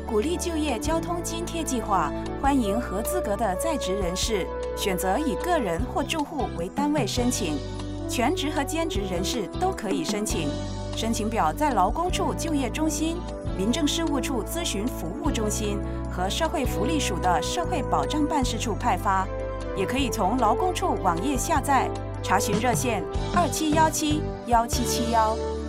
鼓励就业交通津贴计划，欢迎合资格的在职人士选择以个人或住户为单位申请，全职和兼职人士都可以申请。申请表在劳工处就业中心、民政事务处咨询服务中心和社会福利署的社会保障办事处派发，也可以从劳工处网页下载。查询热线：27171771。